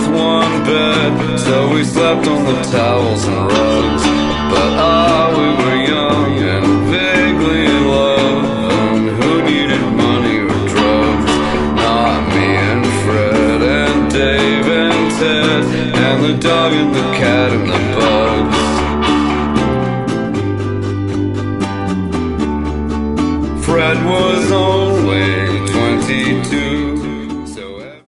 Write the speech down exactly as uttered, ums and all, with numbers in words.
with one bed, so we slept on the towels and rugs. But ah, we were young and vaguely in love, and who needed money or drugs? Not me and Fred and Dave and Ted and the dog and the cat and the bugs. Fred was only twenty-two,